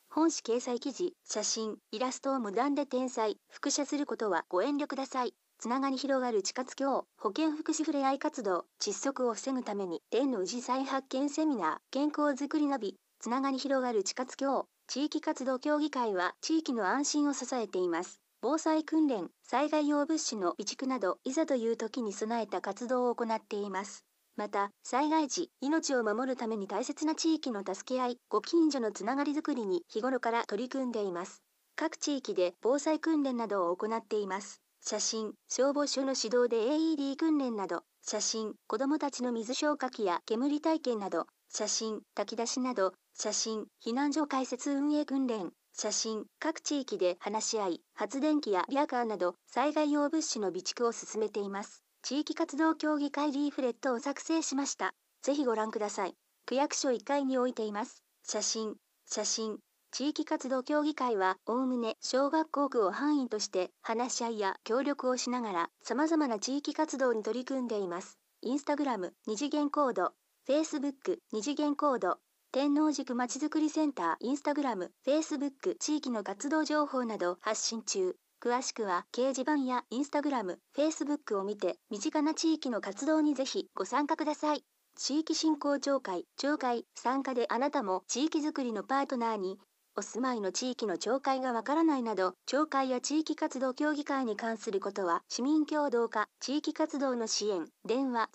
本誌掲載記事、写真、イラストを無断で転載、複写することはご遠慮ください。つながり広がる地活協、保健福祉ふれあい活動、窒息を防ぐために、天の氏再発見セミナー、健康づくりナビ、つながり広がる地活協、地域活動協議会は地域の安心を支えています。防災訓練、災害用物資の備蓄など、いざという時に備えた活動を行っています。また、災害時、命を守るために大切な地域の助け合い、ご近所のつながりづくりに日頃から取り組んでいます。各地域で防災訓練などを行っています。写真、消防署の指導で AED 訓練など、写真、子どもたちの水消火器や煙体験など、写真、炊き出しなど、写真、避難所開設運営訓練、写真、各地域で話し合い、発電機やリアカーなど、災害用物資の備蓄を進めています。地域活動協議会リーフレットを作成しました。ぜひご覧ください。区役所1階に置いています。写真、地域活動協議会は、おおむね小学校区を範囲として話し合いや協力をしながら様々な地域活動に取り組んでいます。インスタグラム2次元コード、Facebook 2次元コード、天王寺区まちづくりセンターインスタグラム、Facebook 地域の活動情報など発信中。詳しくは掲示板やインスタグラム、Facebook を見て身近な地域の活動にぜひご参加ください。地域振興協会、参加であなたも地域づくりのパートナーに。お住まいの地域の町会がわからないなど、町会や地域活動協議会に関することは、市民協働課、地域活動の支援、電話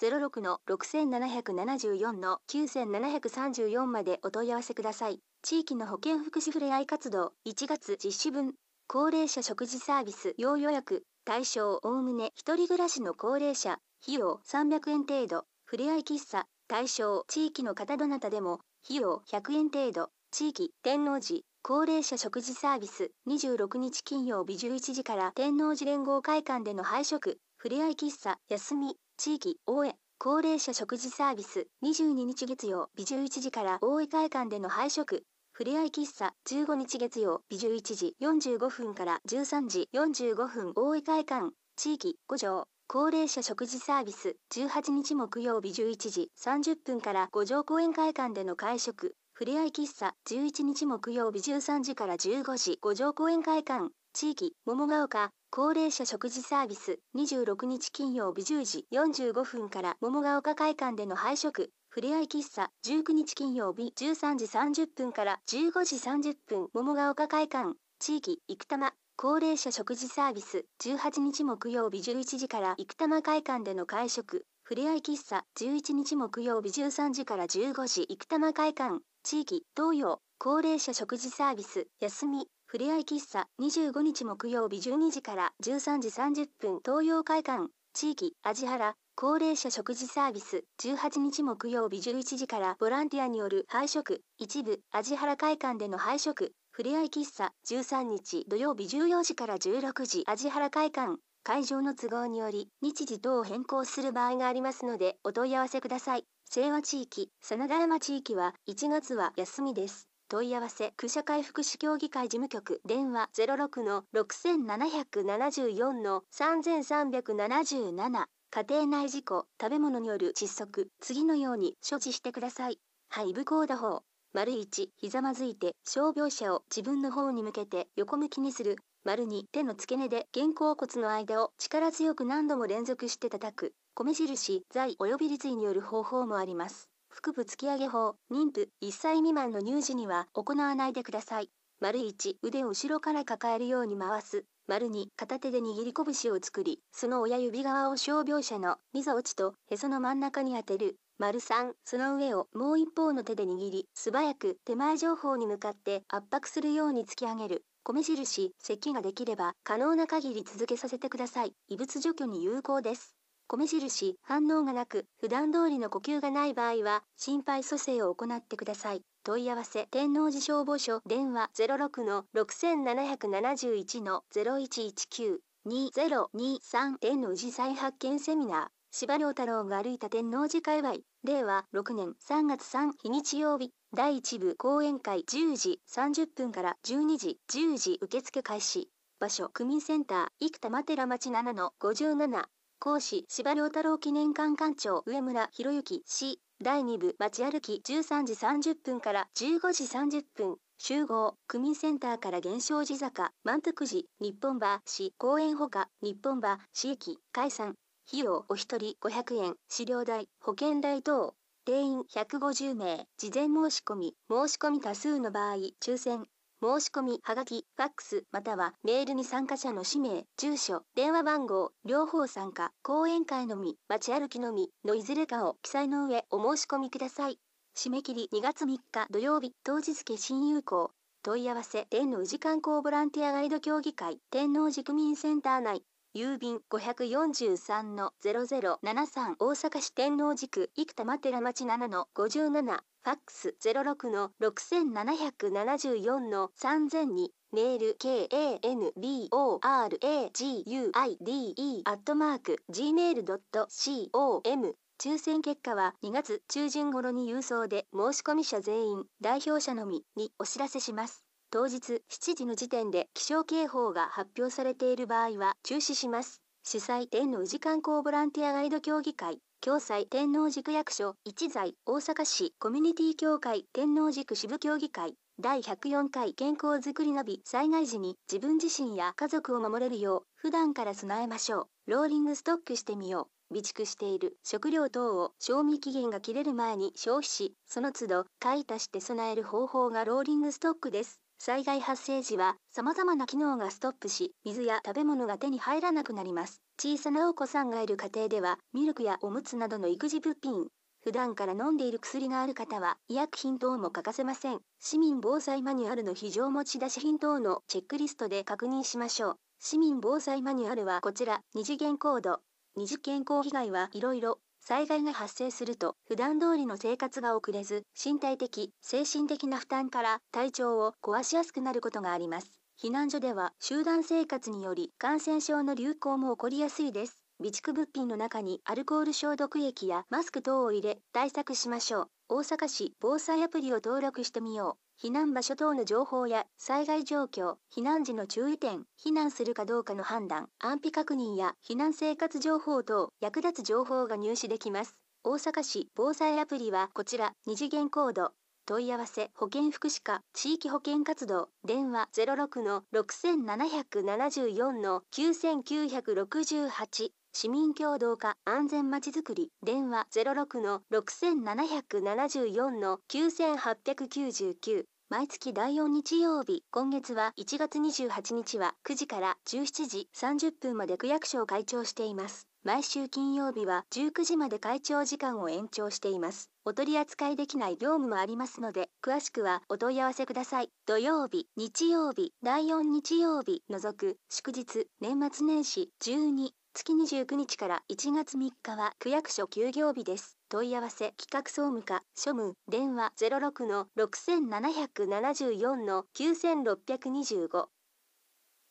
06-6774-9734までお問い合わせください。地域の保健福祉ふれあい活動、1月実施分、高齢者食事サービス要予約、対象おおむね一人暮らしの高齢者、費用300円程度、ふれあい喫茶、対象地域の方どなたでも、費用100円程度。地域、天王寺、高齢者食事サービス、26日金曜日11時から天王寺連合会館での配食、ふれあい喫茶、休み、地域、大江、高齢者食事サービス、22日月曜日11時から大江会館での配食、ふれあい喫茶、15日月曜日11時45分から13時45分大江会館、地域、五条。高齢者食事サービス、18日木曜日11時30分から五条公園会館での会食、ふれあい喫茶、11日木曜日13時から15時五条公園会館、地域、桃ヶ丘、高齢者食事サービス、26日金曜日10時45分から桃ヶ丘会館での配食、ふれあい喫茶、19日金曜日13時30分から15時30分桃ヶ丘会館、地域、生玉、高齢者食事サービス、18日木曜日11時から生玉会館での会食、ふれあい喫茶、11日木曜日13時から15時生玉会館、地域、東洋、高齢者食事サービス、休み、ふれあい喫茶、25日木曜日12時から13時30分東洋会館、地域、味原、高齢者食事サービス、18日木曜日11時からボランティアによる配食、一部、味原会館での配食、ふれあい喫茶、13日土曜日14時から16時味原会館、会場の都合により日時等を変更する場合がありますのでお問い合わせください。清和地域、真田山地域は1月は休みです。問い合わせ、区社会福祉協議会事務局、電話06-6774-3377、家庭内事故、食べ物による窒息、次のように処置してください。背部行打法。1、ひざまずいて、傷病者を自分の方に向けて横向きにする。2、手の付け根で肩甲骨の間を力強く何度も連続して叩く。米印、在及び立位による方法もあります。腹部突き上げ法、妊婦、1歳未満の乳児には行わないでください。1、腕を後ろから抱えるように回す。2、片手で握り拳を作り、その親指側を傷病者の溝落ちとへその真ん中に当てる。3、その上をもう一方の手で握り、素早く手前上方に向かって圧迫するように突き上げる。米印、咳ができれば可能な限り続けさせてください。異物除去に有効です。米印、反応がなく、普段通りの呼吸がない場合は、心肺蘇生を行ってください。問い合わせ、天王寺消防署、電話06-6771-0119、2023天王寺再発見セミナー。司馬遼太郎が歩いた天王寺界隈、令和6年3月3日日曜日、第1部講演会10時30分から12時10時受付開始。場所、区民センター、生田寺町7-57。講師、司馬遼太郎記念館館長、上村博之氏。 第2部街歩き13時30分から15時30分。集合、区民センターから源証寺坂、満腹寺、日本橋、公園ほか、日本橋駅、解散。費用お一人500円、飼料代、保険代等。定員150名、事前申し込み、申し込み多数の場合、抽選。申し込み、はがき、ファックス、またはメールに参加者の氏名、住所、電話番号、両方参加、講演会のみ、街歩きのみのいずれかを記載の上お申し込みください。締め切り2月3日土曜日、当日付新有効。問い合わせ、天王寺観光ボランティアガイド協議会、天王寺区民センター内。郵便543-0073大阪市天王寺区生田ま寺町7-57ファックス06-6774-3002メール kanboraguide@gmail.com 抽選結果は2月中旬頃に郵送で申し込み者全員代表者のみにお知らせします。当日7時の時点で気象警報が発表されている場合は中止します。主催天王寺観光ボランティアガイド協議会、共催天王寺区役所一在大阪市コミュニティ協会天王寺区支部協議会第104回健康づくりナビ。災害時に自分自身や家族を守れるよう普段から備えましょう。ローリングストックしてみよう。備蓄している食料等を賞味期限が切れる前に消費し、その都度買い足して備える方法がローリングストックです。災害発生時は様々な機能がストップし、水や食べ物が手に入らなくなります。小さなお子さんがいる家庭では、ミルクやおむつなどの育児物品、普段から飲んでいる薬がある方は医薬品等も欠かせません。市民防災マニュアルの非常持ち出し品等のチェックリストで確認しましょう。市民防災マニュアルはこちら、二次元コード。二次健康被害はいろいろ。災害が発生すると普段通りの生活が送れず、身体的、精神的な負担から体調を壊しやすくなることがあります。避難所では集団生活により感染症の流行も起こりやすいです。備蓄物品の中にアルコール消毒液やマスク等を入れ対策しましょう。大阪市防災アプリを登録してみよう。避難場所等の情報や災害状況、避難時の注意点、避難するかどうかの判断、安否確認や避難生活情報等役立つ情報が入手できます。大阪市防災アプリはこちら、二次元コード。問い合わせ保健福祉課地域保健活動電話06-6774-9968市民協働課安全まちづくり電話06-6774-9899毎月第4日曜日、今月は1月28日は9時から17時30分まで区役所を開庁しています。毎週金曜日は19時まで開庁時間を延長しています。お取り扱いできない業務もありますので、詳しくはお問い合わせください。土曜日、日曜日、第4日曜日除く祝日、年末年始12月29日から1月3日は区役所休業日です。問い合わせ企画総務課庶務電話06-6774-9625